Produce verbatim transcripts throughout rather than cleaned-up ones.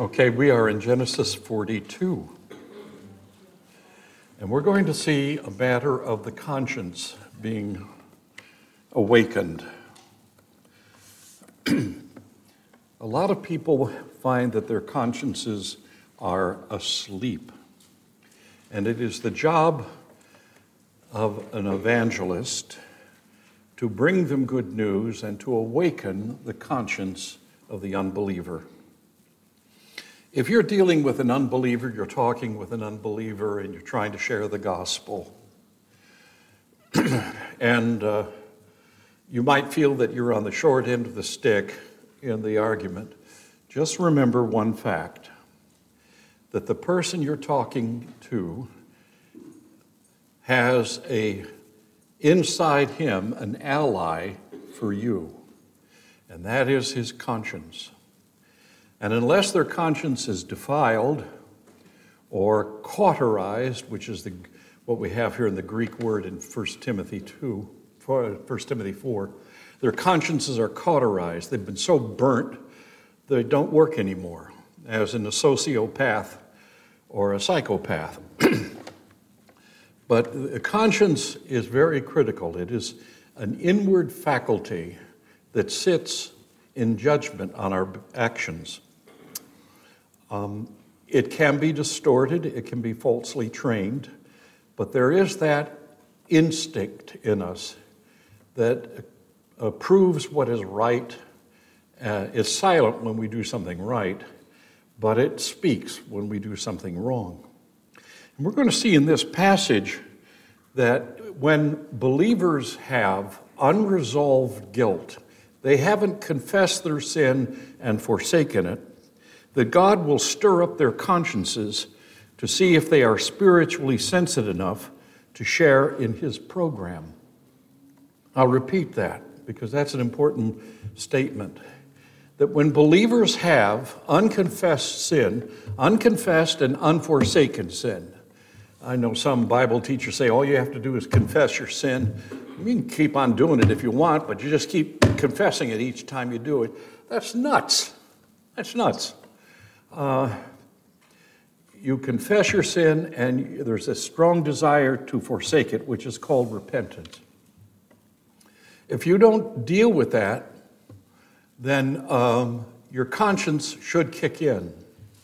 Okay, we are in Genesis forty-two. And we're going to see a matter of the conscience being awakened. A lot of people find that their consciences are asleep. And it is the job of an evangelist to bring them good news and to awaken the conscience of the unbeliever. If you're dealing with an unbeliever, you're talking with an unbeliever, and you're trying to share the gospel, and uh, you might feel that you're on the short end of the stick in the argument, just remember one fact, that the person you're talking to has a inside him an ally for you, and that is his conscience. And unless their conscience is defiled or cauterized, which is the, what we have here in the Greek word in First Timothy two, First Timothy four, their consciences are cauterized. They've been so burnt they don't work anymore, as in a sociopath or a psychopath. But the conscience is very critical. It is an inward faculty that sits in judgment on our actions. Um, it can be distorted, it can be falsely trained, but there is that instinct in us that approves what is right. Uh, it's silent when we do something right, but it speaks when we do something wrong. And we're going to see in this passage that when believers have unresolved guilt, they haven't confessed their sin and forsaken it, that God will stir up their consciences to see if they are spiritually sensitive enough to share in his program. I'll repeat that because that's an important statement. That when believers have unconfessed sin, unconfessed and unforsaken sin, I know some Bible teachers say all you have to do is confess your sin. You can keep on doing it if you want, but you just keep confessing it each time you do it. That's nuts. That's nuts. Uh, you confess your sin, and there's a strong desire to forsake it, which is called repentance. If you don't deal with that, then um, your conscience should kick in.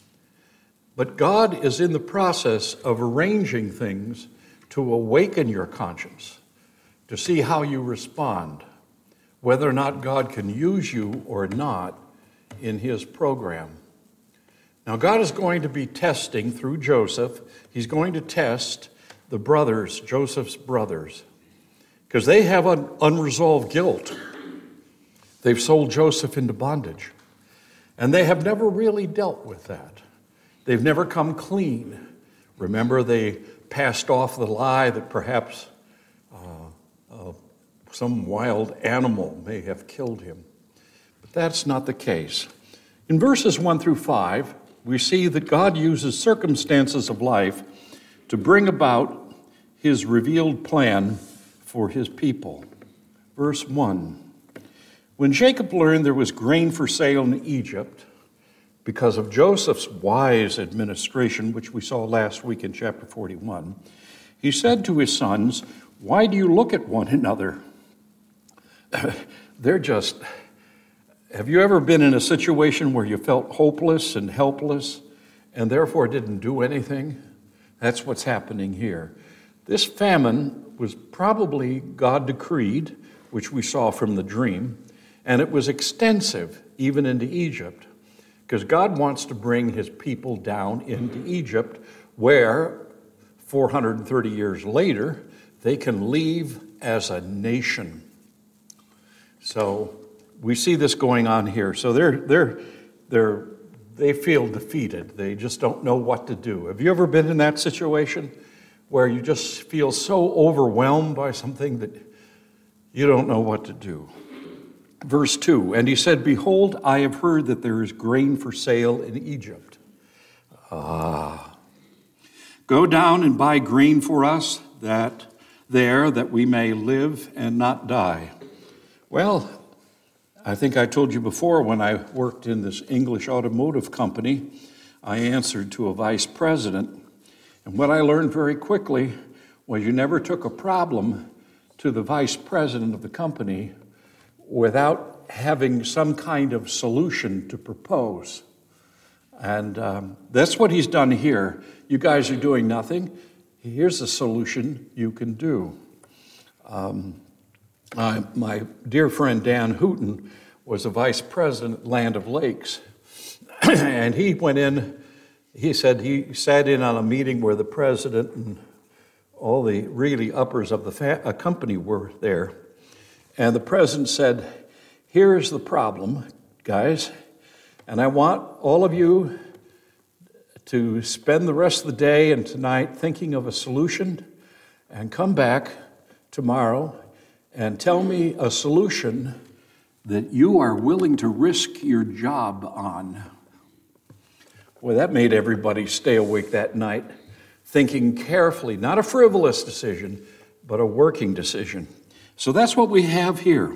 But God is in the process of arranging things to awaken your conscience, to see how you respond, whether or not God can use you or not in his program. Now, God is going to be testing through Joseph. He's going to test the brothers, Joseph's brothers, because they have an unresolved guilt. They've sold Joseph into bondage, and they have never really dealt with that. They've never come clean. Remember, they passed off the lie that perhaps uh, uh, some wild animal may have killed him. But that's not the case. In verses one through five, we see that God uses circumstances of life to bring about his revealed plan for his people. Verse one, when Jacob learned there was grain for sale in Egypt, because of Joseph's wise administration, which we saw last week in chapter forty-one, he said to his sons, "Why do you look at one another?" They're just... Have you ever been in a situation where you felt hopeless and helpless and therefore didn't do anything? That's what's happening here. This famine was probably God decreed, which we saw from the dream, and it was extensive even into Egypt, because God wants to bring his people down into Egypt, where four hundred thirty years later, they can leave as a nation. So we see this going on here. So they're they're they're they feel defeated. They just don't know what to do. Have you ever been in that situation where you just feel so overwhelmed by something that you don't know what to do? Verse two, and he said, "Behold, I have heard that there is grain for sale in Egypt." Ah. "Go down and buy grain for us that there that we may live and not die." Well, I think I told you before, when I worked in this English automotive company, I answered to a vice president. And what I learned very quickly was you never took a problem to the vice president of the company without having some kind of solution to propose. And um, that's what he's done here. You guys are doing nothing. Here's a solution you can do. Um, uh, my dear friend Dan Hooten was a vice president at Land O'Lakes. And he went in, he said he sat in on a meeting where the president and all the really uppers of the fa- uh, company were there. And the president said, here's the problem, guys, and I want all of you to spend the rest of the day and tonight thinking of a solution and come back tomorrow and tell me a solution that you are willing to risk your job on. Well, that made everybody stay awake that night, thinking carefully, not a frivolous decision, but a working decision. So that's what we have here.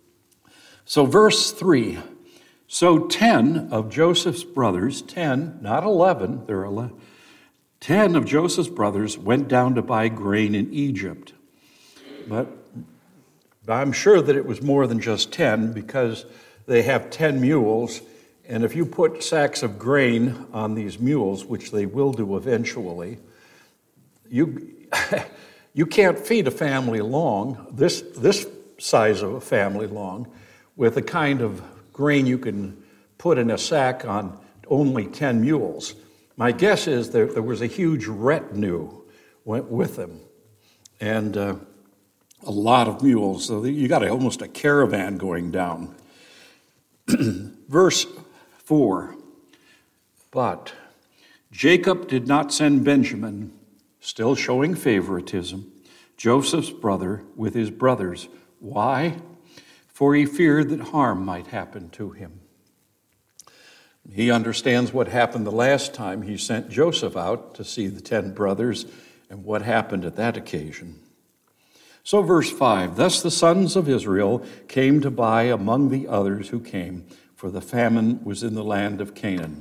So verse three, so ten of Joseph's brothers, ten, not eleven, there are eleven, ten of Joseph's brothers went down to buy grain in Egypt. But I'm sure that it was more than just ten, because they have ten mules, and if you put sacks of grain on these mules, which they will do eventually, you you can't feed a family long, this this size of a family long, with the kind of grain you can put in a sack on only ten mules. My guess is there, there was a huge retinue went with them, and uh, a lot of mules. So you got a, almost a caravan going down. Verse four, but Jacob did not send Benjamin, still showing favoritism, Joseph's brother, with his brothers. Why? For he feared that harm might happen to him. He understands what happened the last time he sent Joseph out to see the ten brothers and what happened at that occasion. So verse five, thus the sons of Israel came to buy among the others who came, for the famine was in the land of Canaan.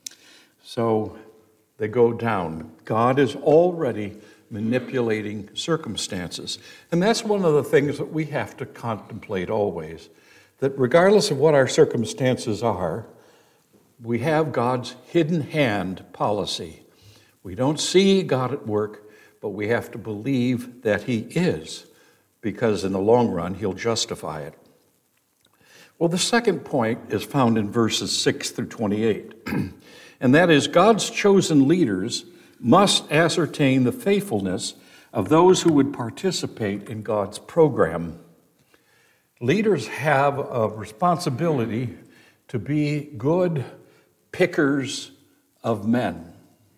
So they go down. God is already manipulating circumstances. And that's one of the things that we have to contemplate always, that regardless of what our circumstances are, we have God's hidden hand policy. We don't see God at work, but we have to believe that he is, because in the long run, he'll justify it. Well, the second point is found in verses six through twenty-eight, and that is God's chosen leaders must ascertain the faithfulness of those who would participate in God's program. Leaders have a responsibility to be good pickers of men.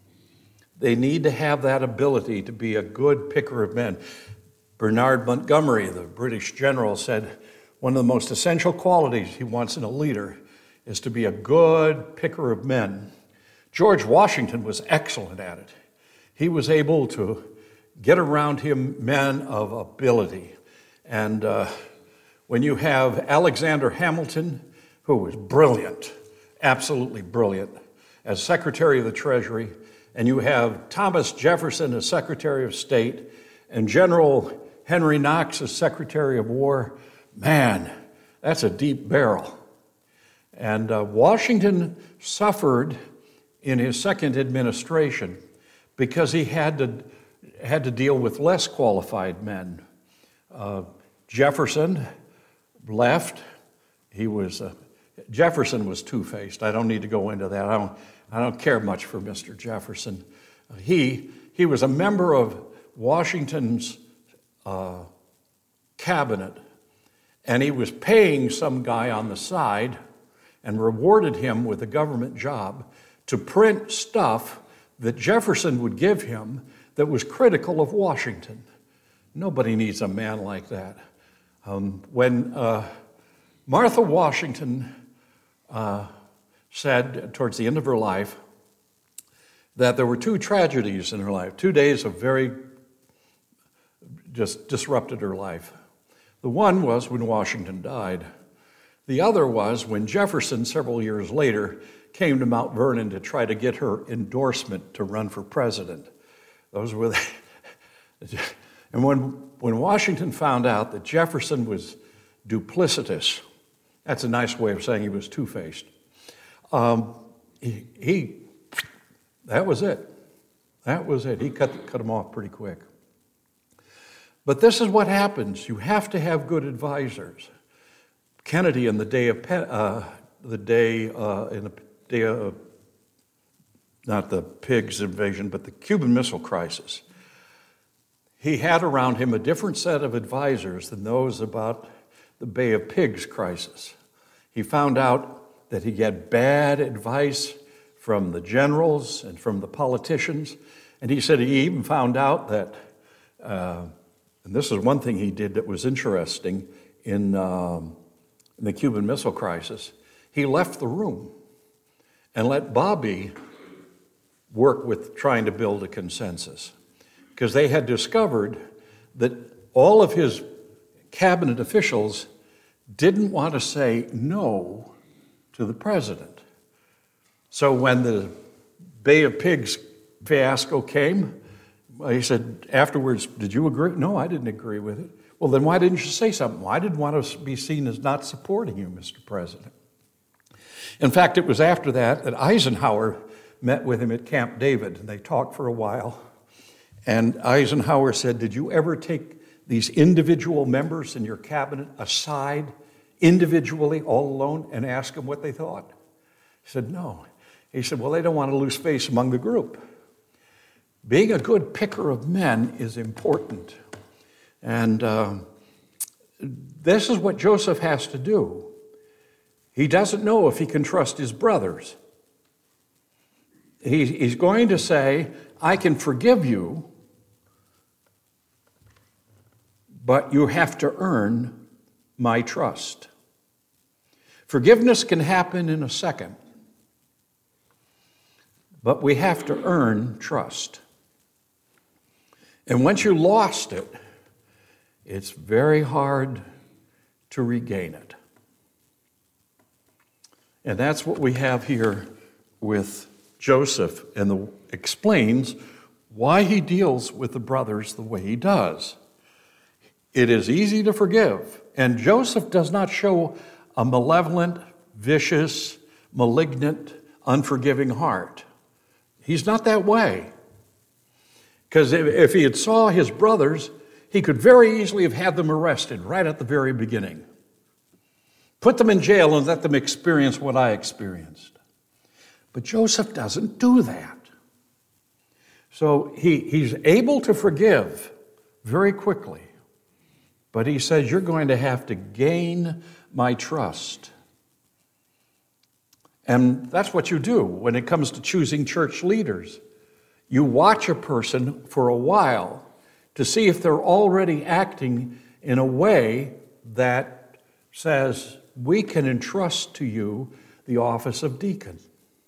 They need to have that ability to be a good picker of men. Bernard Montgomery, the British general, said one of the most essential qualities he wants in a leader is to be a good picker of men. George Washington was excellent at it. He was able to get around him men of ability. And uh, when you have Alexander Hamilton, who was brilliant, absolutely brilliant, as Secretary of the Treasury, and you have Thomas Jefferson as Secretary of State, and General Henry Knox as Secretary of War, man, that's a deep barrel. And uh, Washington suffered in his second administration because he had to had to deal with less qualified men. Uh, Jefferson left. He was uh, Jefferson was two-faced. I don't need to go into that. I don't I don't care much for Mister Jefferson. Uh, he he was a member of Washington's uh, cabinet, and he was paying some guy on the side and rewarded him with a government job to print stuff that Jefferson would give him that was critical of Washington. Nobody needs a man like that. Um, when uh, Martha Washington uh, said towards the end of her life that there were two tragedies in her life, two days of very, just disrupted her life. The one was when Washington died. The other was when Jefferson, several years later, came to Mount Vernon to try to get her endorsement to run for president. Those were the, and when, when Washington found out that Jefferson was duplicitous, that's a nice way of saying he was two-faced, um, he, he, that was it. That was it. He cut, cut him off pretty quick. But this is what happens. You have to have good advisors. Kennedy, in the day of uh, the day uh, in the day of not the pigs invasion, but the Cuban Missile Crisis, he had around him a different set of advisors than those about the Bay of Pigs crisis. He found out that he had bad advice from the generals and from the politicians, and he said he even found out that, uh, and this is one thing he did that was interesting in. Um, In the Cuban Missile Crisis, he left the room and let Bobby work with trying to build a consensus, because they had discovered that all of his cabinet officials didn't want to say no to the president. So when the Bay of Pigs fiasco came, he said afterwards, "Did you agree?" "No, I didn't agree with it." "Well, then why didn't you say something?" "Well, I didn't want to be seen as not supporting you, Mister President." In fact, it was after that that Eisenhower met with him at Camp David, and they talked for a while. And Eisenhower said, "Did you ever take these individual members in your cabinet aside, individually, all alone, and ask them what they thought?" He said, "No." He said, "Well, they don't want to lose face among the group." Being a good picker of men is important. And uh, this is what Joseph has to do. He doesn't know if he can trust his brothers. He, he's going to say, "I can forgive you, but you have to earn my trust." Forgiveness can happen in a second, but we have to earn trust. And once you lost it, it's very hard to regain it. And that's what we have here with Joseph, and the, explains why he deals with the brothers the way he does. It is easy to forgive, and Joseph does not show a malevolent, vicious, malignant, unforgiving heart. He's not that way. Because if, if he had saw his brothers, he could very easily have had them arrested right at the very beginning. Put them in jail and let them experience what I experienced. But Joseph doesn't do that. So he, he's able to forgive very quickly. But he says, "You're going to have to gain my trust." And that's what you do when it comes to choosing church leaders. You watch a person for a while to see if they're already acting in a way that says, "We can entrust to you the office of deacon."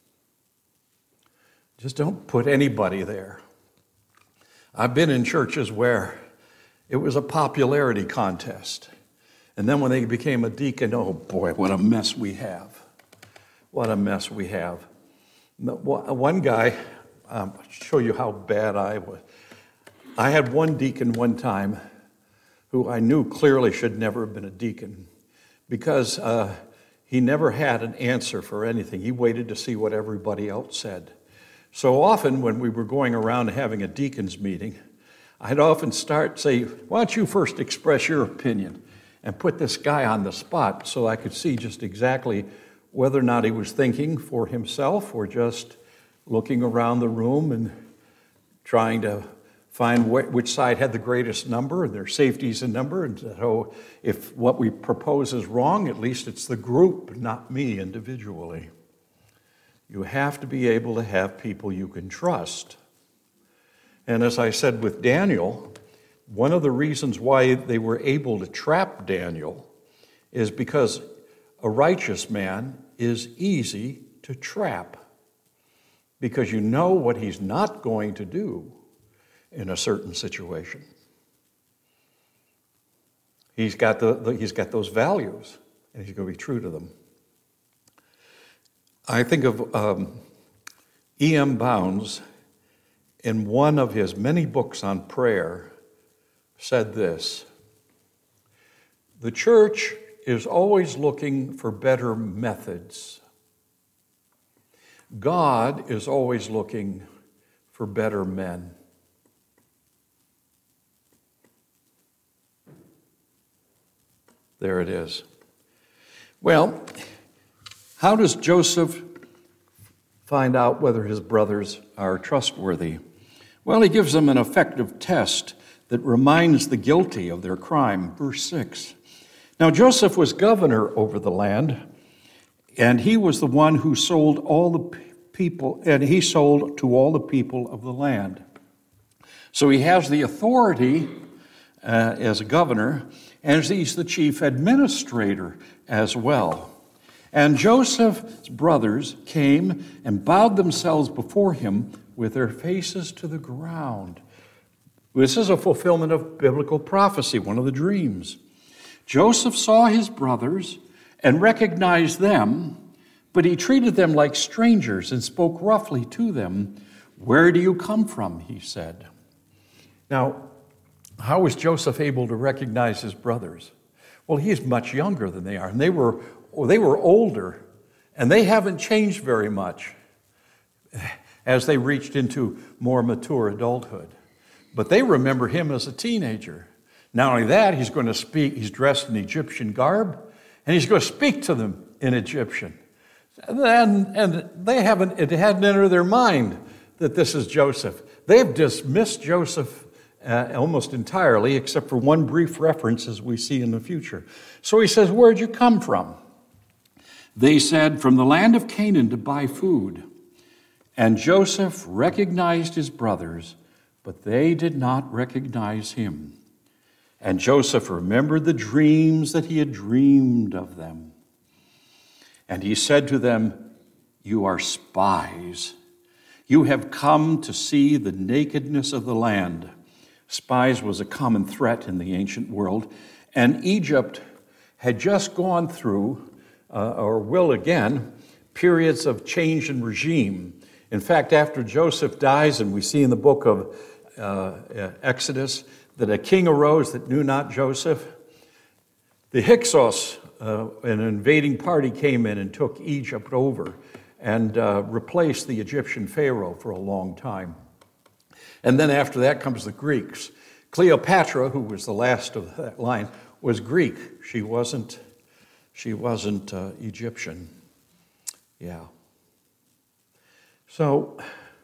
Just don't put anybody there. I've been in churches where it was a popularity contest. And then when they became a deacon, oh boy, what a mess we have. What a mess we have. One guy, um, I'll show you how bad I was. I had one deacon one time who I knew clearly should never have been a deacon, because uh, he never had an answer for anything. He waited to see what everybody else said. So often when we were going around having a deacon's meeting, I'd often start, say, "Why don't you first express your opinion?" and put this guy on the spot so I could see just exactly whether or not he was thinking for himself or just looking around the room and trying to find wh- which side had the greatest number, and their safety's a number, and so if what we propose is wrong, at least it's the group, not me individually. You have to be able to have people you can trust. And as I said with Daniel, one of the reasons why they were able to trap Daniel is because a righteous man is easy to trap, because you know what he's not going to do in a certain situation. He's got the, the he's got those values, and he's going to be true to them. I think of um, E M Bounds, in one of his many books on prayer, said this: the church is always looking for better methods. God is always looking for better men. There it is. Well, how does Joseph find out whether his brothers are trustworthy? Well, he gives them an effective test that reminds the guilty of their crime. Verse six. Now Joseph was governor over the land, and he was the one who sold all the people, and he sold to all the people of the land. So he has the authority uh, as a governor, and he's the chief administrator as well. And Joseph's brothers came and bowed themselves before him with their faces to the ground. This is a fulfillment of biblical prophecy, one of the dreams. Joseph saw his brothers and recognized them, but he treated them like strangers and spoke roughly to them. "Where do you come from?" he said. Now, how was Joseph able to recognize his brothers? Well, he's much younger than they are, and they were, they were older, and they haven't changed very much as they reached into more mature adulthood. But they remember him as a teenager. Not only that, he's going to speak, he's dressed in Egyptian garb, and he's going to speak to them in Egyptian. And, and they haven't, it hadn't entered their mind that this is Joseph. They've dismissed Joseph uh, almost entirely, except for one brief reference as we see in the future. So he says, "Where'd you come from?" They said, "From the land of Canaan to buy food." And Joseph recognized his brothers, but they did not recognize him. And Joseph remembered the dreams that he had dreamed of them. And he said to them, "You are spies. You have come to see the nakedness of the land." Spies was a common threat in the ancient world, and Egypt had just gone through, uh, or will again, periods of change in regime. In fact, after Joseph dies, and we see in the book of uh, Exodus that a king arose that knew not Joseph, the Hyksos, uh, an invading party, came in and took Egypt over and uh, replaced the Egyptian Pharaoh for a long time. And then after that comes the Greeks. Cleopatra, who was the last of that line, was Greek. She wasn't, she wasn't uh, Egyptian. Yeah. So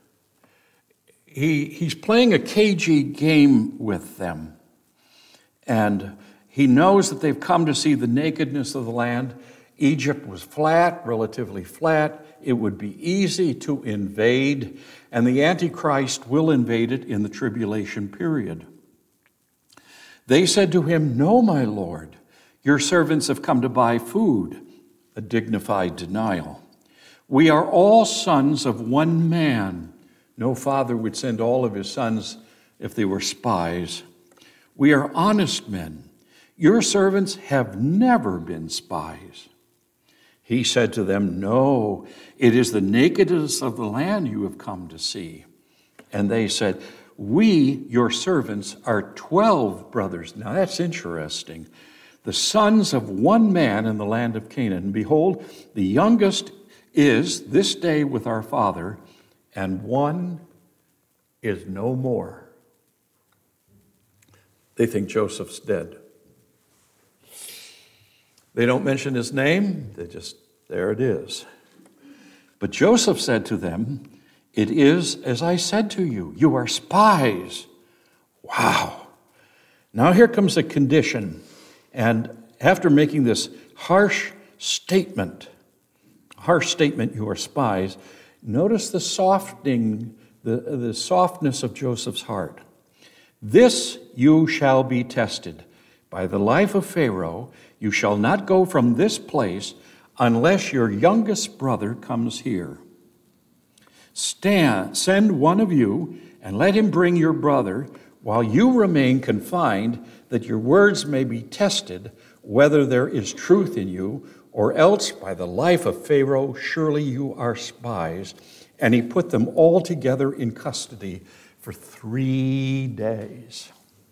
he, he's playing a cagey game with them. And he knows that they've come to see the nakedness of the land. Egypt was flat, relatively flat. It would be easy to invade, and the Antichrist will invade it in the tribulation period. They said to him, "No, my lord, your servants have come to buy food," a dignified denial. "We are all sons of one man." No father would send all of his sons if they were spies. "We are honest men. Your servants have never been spies." He said to them, "No, it is the nakedness of the land you have come to see." And they said, "We, your servants, are twelve brothers." Now that's interesting. "The sons of one man in the land of Canaan. And behold, the youngest is this day with our father, and one is no more." They think Joseph's dead. They don't mention his name. They just, there it is. But Joseph said to them, "It is as I said to you. You are spies." Wow. Now here comes a condition. And after making this harsh statement, harsh statement, "You are spies," notice the softening, the, the softness of Joseph's heart. "This you shall be tested. By the life of Pharaoh, you shall not go from this place unless your youngest brother comes here. Stand, send one of you, and let him bring your brother, while you remain confined, that your words may be tested, whether there is truth in you, or else by the life of Pharaoh, surely you are spies. And he put them all together in custody for three days.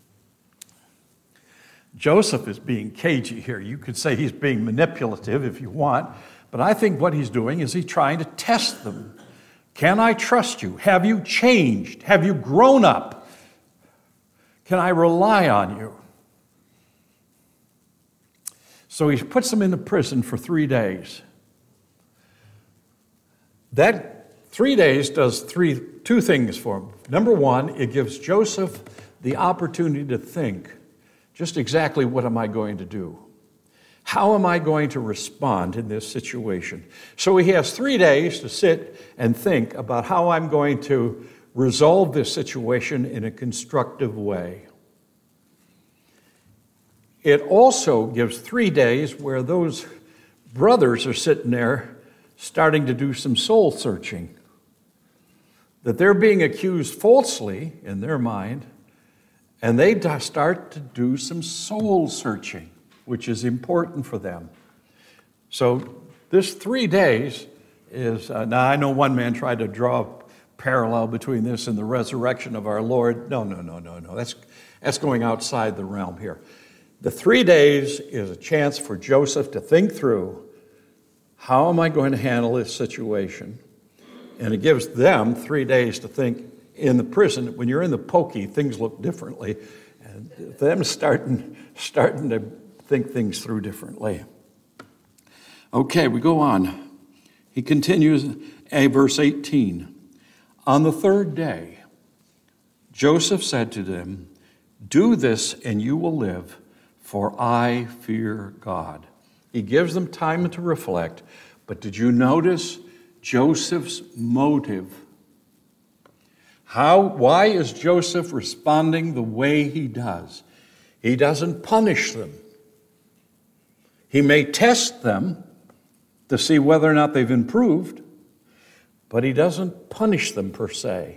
Joseph is being cagey here. You could say he's being manipulative if you want, but I think what he's doing is he's trying to test them. Can I trust you? Have you changed? Have you grown up? Can I rely on you? So he puts them into prison for three days. That three days does three, two things for him. Number one, it gives Joseph the opportunity to think, just exactly what am I going to do? How am I going to respond in this situation? So he has three days to sit and think about how I'm going to resolve this situation in a constructive way. It also gives three days where those brothers are sitting there starting to do some soul searching. That they're being accused falsely in their mind, and they start to do some soul searching, which is important for them. So this three days is, uh, now I know one man tried to draw a parallel between this and the resurrection of our Lord. No, no, no, no, no. That's, that's going outside the realm here. The three days is a chance for Joseph to think through, how am I going to handle this situation? And it gives them three days to think. In the prison, when you're in the pokey, things look differently. And them starting, starting to think things through differently. Okay, we go on. He continues, a verse eighteen. On the third day, Joseph said to them, do this and you will live, for I fear God. He gives them time to reflect, but did you notice Joseph's motive? How, why is Joseph responding the way he does? He doesn't punish them. He may test them to see whether or not they've improved, but he doesn't punish them per se.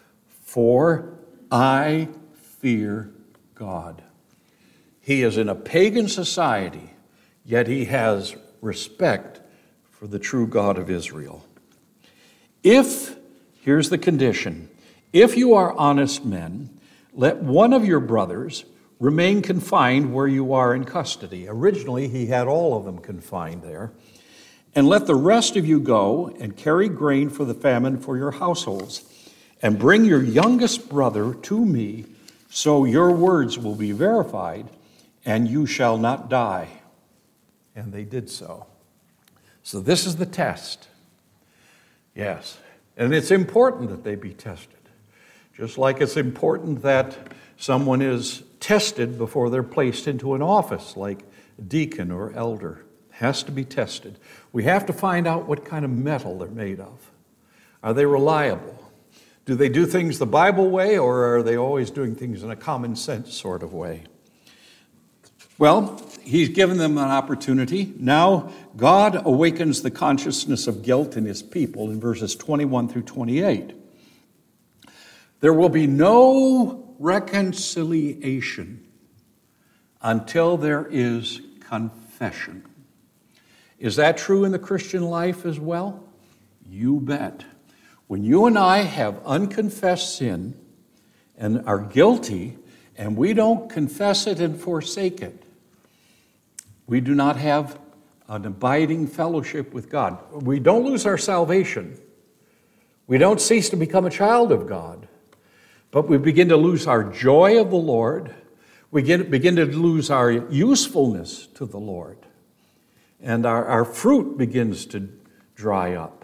For I fear God. He is in a pagan society, yet he has respect for the true God of Israel. If, here's the condition, if you are honest men, let one of your brothers remain confined where you are in custody. Originally, he had all of them confined there. And let the rest of you go and carry grain for the famine for your households. And bring your youngest brother to me, so your words will be verified, and you shall not die. And they did so. So this is the test. Yes. And it's important that they be tested. Just like it's important that someone is tested before they're placed into an office, like deacon or elder. It has to be tested. We have to find out what kind of metal they're made of. Are they reliable? Do they do things the Bible way, or are they always doing things in a common sense sort of way? Well, he's given them an opportunity. Now, God awakens the consciousness of guilt in his people in verses twenty-one through twenty-eight. There will be no reconciliation until there is confession. Is that true in the Christian life as well? You bet. When you and I have unconfessed sin and are guilty, and we don't confess it and forsake it, we do not have an abiding fellowship with God. We don't lose our salvation. We don't cease to become a child of God. But we begin to lose our joy of the Lord. We get, begin to lose our usefulness to the Lord. And our, our fruit begins to dry up.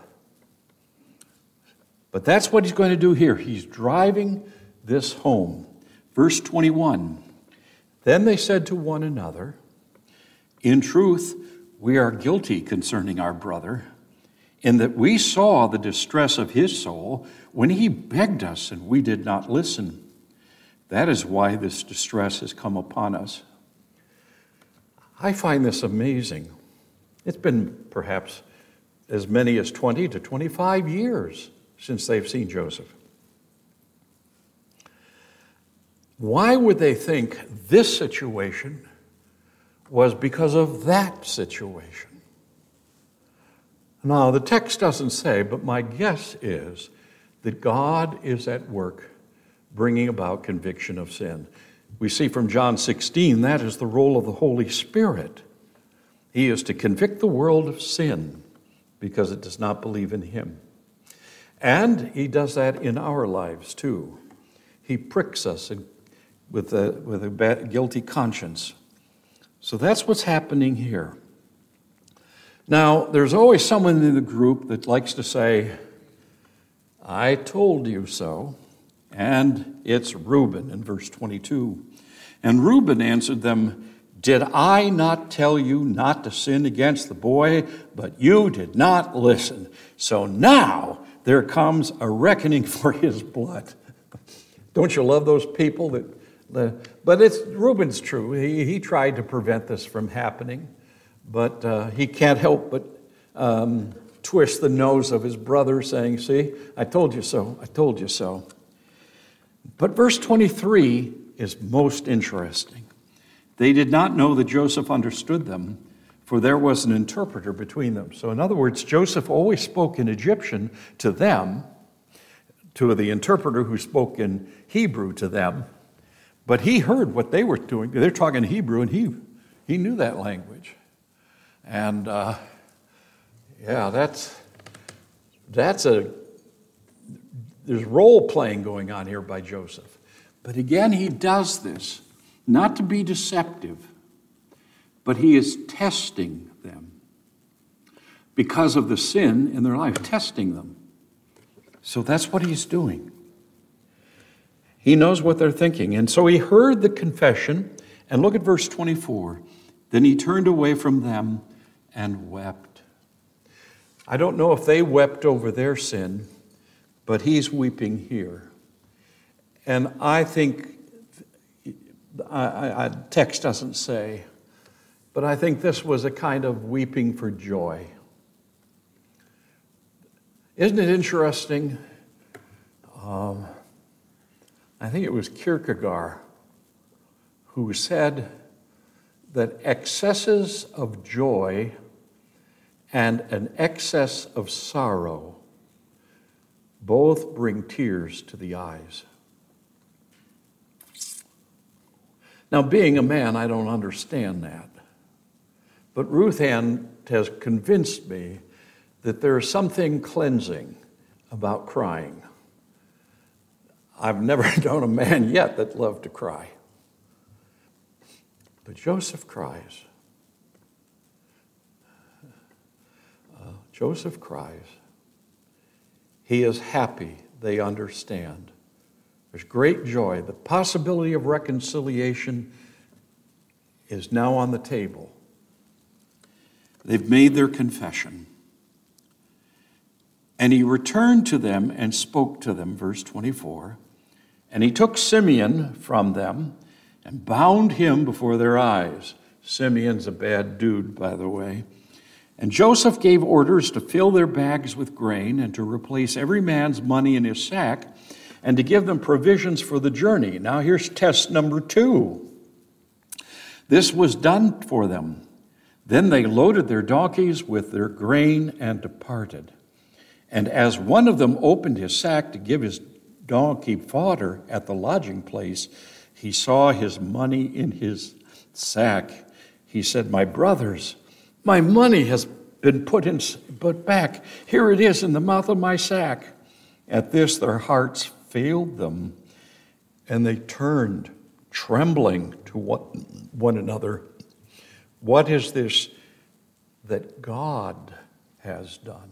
But that's what he's going to do here. He's driving this home. Verse twenty-one, then they said to one another, in truth, we are guilty concerning our brother, in that we saw the distress of his soul when he begged us and we did not listen. That is why this distress has come upon us. I find this amazing. It's been perhaps as many as twenty to twenty-five years since they've seen Joseph. Why would they think this situation was because of that situation. Now, the text doesn't say, but my guess is that God is at work bringing about conviction of sin. We see from John sixteen, that is the role of the Holy Spirit. He is to convict the world of sin because it does not believe in him. And he does that in our lives too. He pricks us with a, with a bad, guilty conscience. So that's what's happening here. Now, there's always someone in the group that likes to say, I told you so. And it's Reuben in verse twenty-two. And Reuben answered them, did I not tell you not to sin against the boy? But you did not listen. So now there comes a reckoning for his blood. Don't you love those people that... The, but it's Reuben's true. He, he tried to prevent this from happening, but uh, he can't help but um, twist the nose of his brother, saying, see, I told you so, I told you so. But verse twenty-three is most interesting. They did not know that Joseph understood them, for there was an interpreter between them. So in other words, Joseph always spoke in Egyptian to them, to the interpreter who spoke in Hebrew to them. But he heard what they were doing. They're talking Hebrew, and he he knew that language. And uh, yeah, that's that's a there's role playing going on here by Joseph. But again, he does this not to be deceptive, but he is testing them because of the sin in their life, testing them. So that's what he's doing. He knows what they're thinking. And so he heard the confession. And look at verse twenty-four. Then he turned away from them and wept. I don't know if they wept over their sin, but he's weeping here. And I think, I, I, text doesn't say, but I think this was a kind of weeping for joy. Isn't it interesting? Um, I think it was Kierkegaard who said that excesses of joy and an excess of sorrow both bring tears to the eyes. Now, being a man, I don't understand that. But Ruth Ann has convinced me that there is something cleansing about crying. I've never known a man yet that loved to cry. But Joseph cries. Uh, Joseph cries. He is happy. They understand. There's great joy. The possibility of reconciliation is now on the table. They've made their confession. And he returned to them and spoke to them, verse twenty-four. And he took Simeon from them and bound him before their eyes. Simeon's a bad dude, by the way. And Joseph gave orders to fill their bags with grain and to replace every man's money in his sack and to give them provisions for the journey. Now here's test number two. This was done for them. Then they loaded their donkeys with their grain and departed. And as one of them opened his sack to give his donkey fodder at the lodging place, he saw his money in his sack. He said, my brothers, my money has been put in, put back. Here it is in the mouth of my sack. At this, their hearts failed them, and they turned, trembling, to one another. What is this that God has done?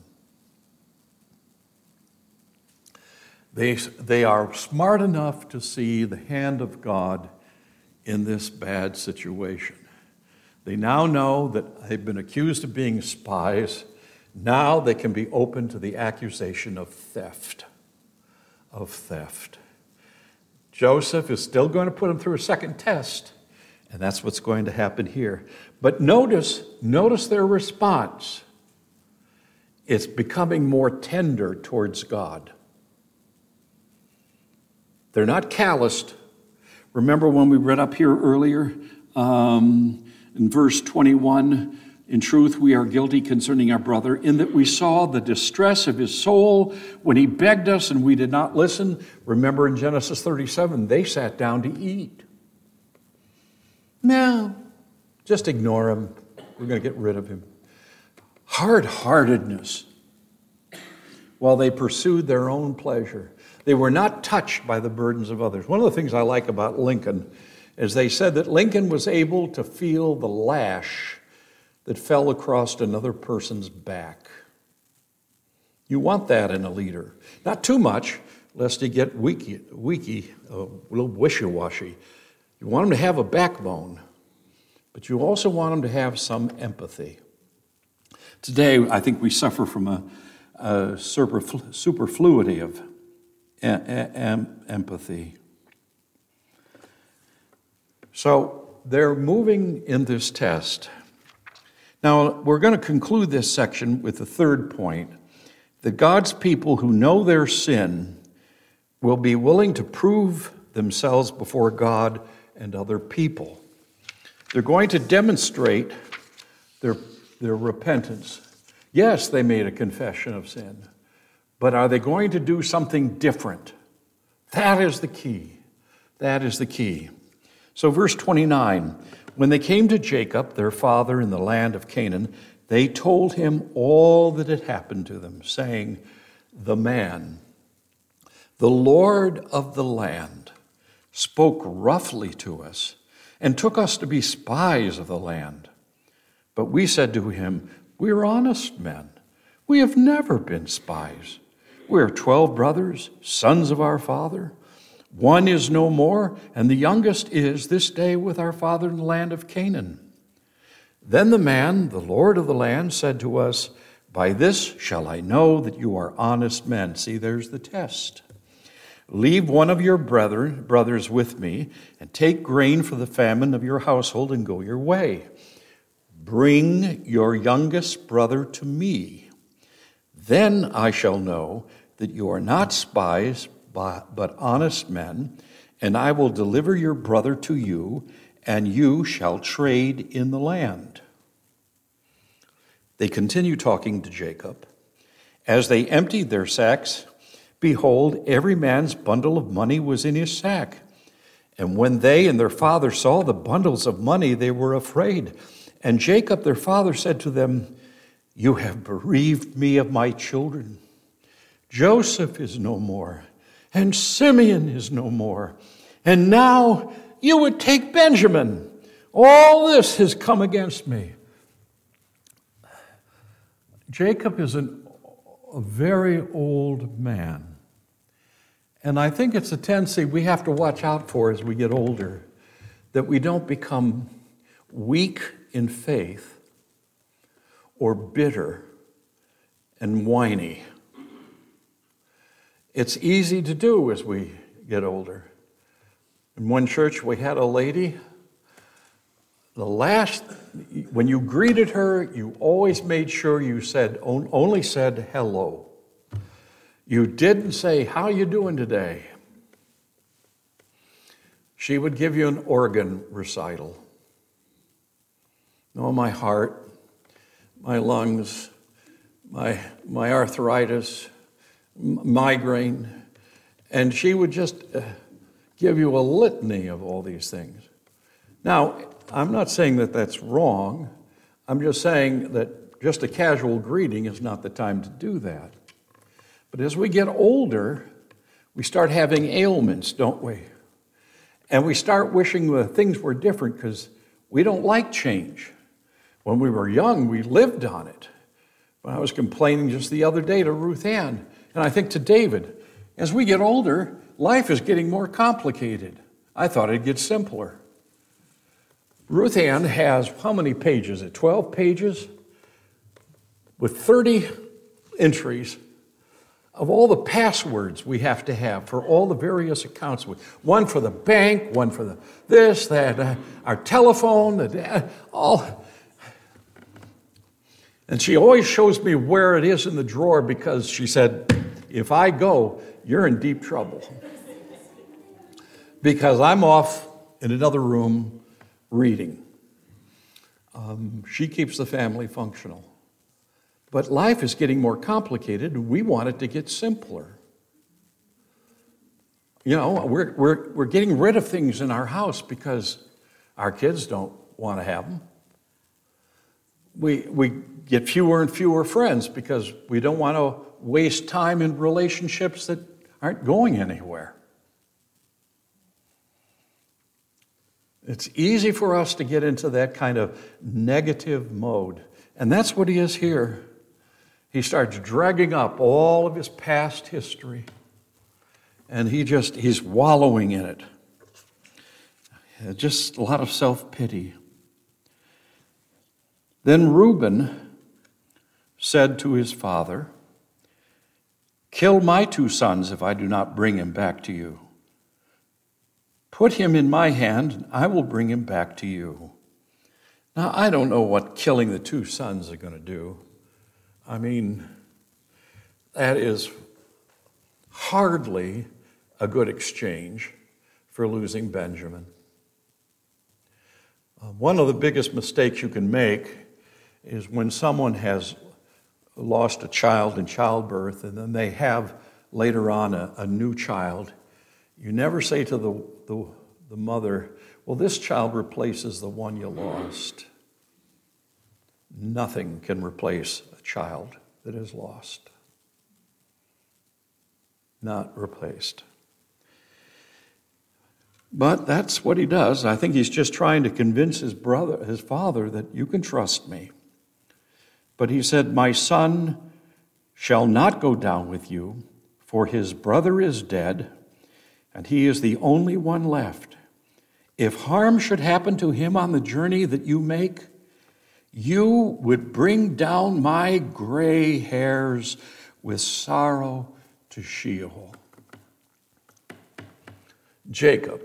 They, they are smart enough to see the hand of God in this bad situation. They now know that they've been accused of being spies. Now they can be open to the accusation of theft. Of theft. Joseph is still going to put them through a second test, and that's what's going to happen here. But notice, notice their response. It's becoming more tender towards God. They're not calloused. Remember when we read up here earlier, um, in verse twenty-one, in truth, we are guilty concerning our brother, in that we saw the distress of his soul when he begged us and we did not listen. Remember in Genesis thirty-seven, they sat down to eat. No, just ignore him. We're going to get rid of him. Hard-heartedness. While they pursued their own pleasure. They were not touched by the burdens of others. One of the things I like about Lincoln is they said that Lincoln was able to feel the lash that fell across another person's back. You want that in a leader. Not too much, lest he get weaky, weaky, a little wishy-washy. You want him to have a backbone, but you also want him to have some empathy. Today, I think we suffer from a, a superflu- superfluity of em- em- empathy. So they're moving in this test. Now, we're going to conclude this section with the third point, that God's people who know their sin will be willing to prove themselves before God and other people. They're going to demonstrate their, their repentance. Yes, they made a confession of sin, but are they going to do something different? That is the key. That is the key. So verse twenty-nine, when they came to Jacob, their father in the land of Canaan, they told him all that had happened to them, saying, the man, the Lord of the land, spoke roughly to us and took us to be spies of the land. But we said to him, we are honest men. We have never been spies. We are twelve brothers, sons of our father. One is no more, and the youngest is this day with our father in the land of Canaan. Then the man, the Lord of the land, said to us, by this shall I know that you are honest men. See, there's the test. Leave one of your brethren, brothers with me, and take grain for the famine of your household and go your way. Bring your youngest brother to me. Then I shall know that you are not spies, but honest men, and I will deliver your brother to you, and you shall trade in the land. They continue talking to Jacob. As they emptied their sacks, behold, every man's bundle of money was in his sack. And when they and their father saw the bundles of money, they were afraid. And Jacob, their father, said to them, you have bereaved me of my children. Joseph is no more, and Simeon is no more. And now you would take Benjamin. All this has come against me. Jacob is an, a very old man. And I think it's a tendency we have to watch out for as we get older, that we don't become weak in faith or bitter and whiny. It's easy to do as we get older. In one church, we had a lady. The last, when you greeted her, you always made sure you said, only said hello. You didn't say, how you doing today? She would give you an organ recital. Oh, my heart, my lungs, my, my arthritis, migraine, and she would just uh, give you a litany of all these things. Now, I'm not saying that that's wrong. I'm just saying that just a casual greeting is not the time to do that. But as we get older, we start having ailments, don't we? And we start wishing that things were different because we don't like change. When we were young, we lived on it. When I was complaining just the other day to Ruth Ann, and I think to David, as we get older, life is getting more complicated. I thought it'd get simpler. Ruth Ann has how many pages? It twelve pages with thirty entries of all the passwords we have to have for all the various accounts. One for the bank, one for the this, that, uh, our telephone, the, all. And she always shows me where it is in the drawer because she said, if I go, you're in deep trouble. Because I'm off in another room reading. Um, she keeps the family functional. But life is getting more complicated, and we want it to get simpler. You know, we're, we're, we're getting rid of things in our house because our kids don't want to have them. We, we get fewer and fewer friends because we don't want to waste time in relationships that aren't going anywhere. It's easy for us to get into that kind of negative mode. And that's what he is here. He starts dragging up all of his past history. And he just, he's wallowing in it. Just a lot of self-pity. Then Reuben said to his father, "Kill my two sons if I do not bring him back to you. Put him in my hand, and I will bring him back to you." Now, I don't know what killing the two sons are going to do. I mean, that is hardly a good exchange for losing Benjamin. Uh, one of the biggest mistakes you can make is when someone has lost a child in childbirth and then they have later on a, a new child. You never say to the, the, the mother, "Well, this child replaces the one you lost." Nothing can replace a child that is lost. Not replaced. But that's what he does. I think he's just trying to convince his brother, his father, that you can trust me. But he said, "My son shall not go down with you, for his brother is dead, and he is the only one left. If harm should happen to him on the journey that you make, you would bring down my gray hairs with sorrow to Sheol." Jacob,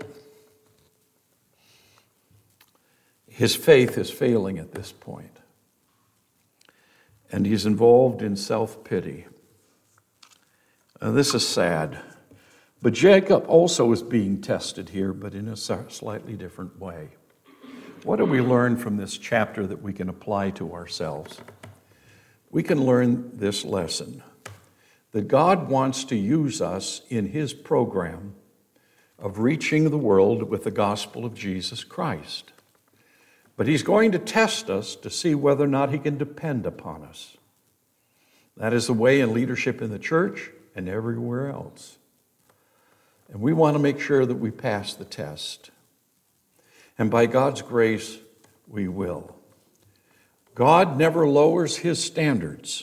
his faith is failing at this point, and he's involved in self-pity. Uh, this is sad. But Jacob also is being tested here, but in a slightly different way. What do we learn from this chapter that we can apply to ourselves? We can learn this lesson, that God wants to use us in his program of reaching the world with the gospel of Jesus Christ. But he's going to test us to see whether or not he can depend upon us. That is the way in leadership in the church and everywhere else. And we want to make sure that we pass the test. And by God's grace, we will. God never lowers his standards.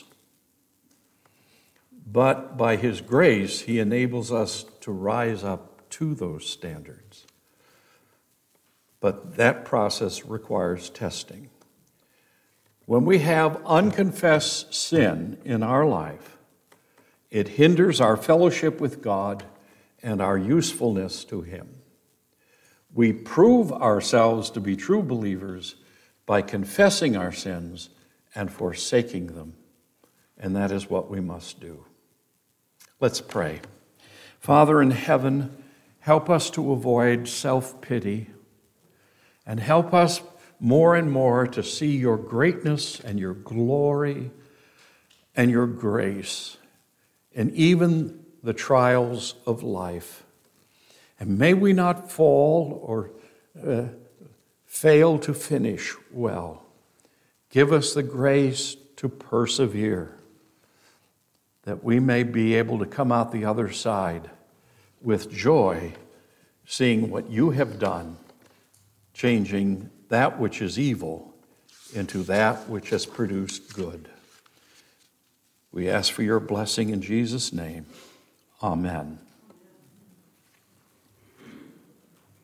But by his grace, he enables us to rise up to those standards. But that process requires testing. When we have unconfessed sin in our life, it hinders our fellowship with God and our usefulness to him. We prove ourselves to be true believers by confessing our sins and forsaking them. And that is what we must do. Let's pray. Father in heaven, help us to avoid self-pity and help us more and more to see your greatness and your glory and your grace in even the trials of life. And may we not fall or uh, fail to finish well. Give us the grace to persevere, that we may be able to come out the other side with joy, seeing what you have done, changing that which is evil into that which has produced good. We ask for your blessing in Jesus' name. Amen.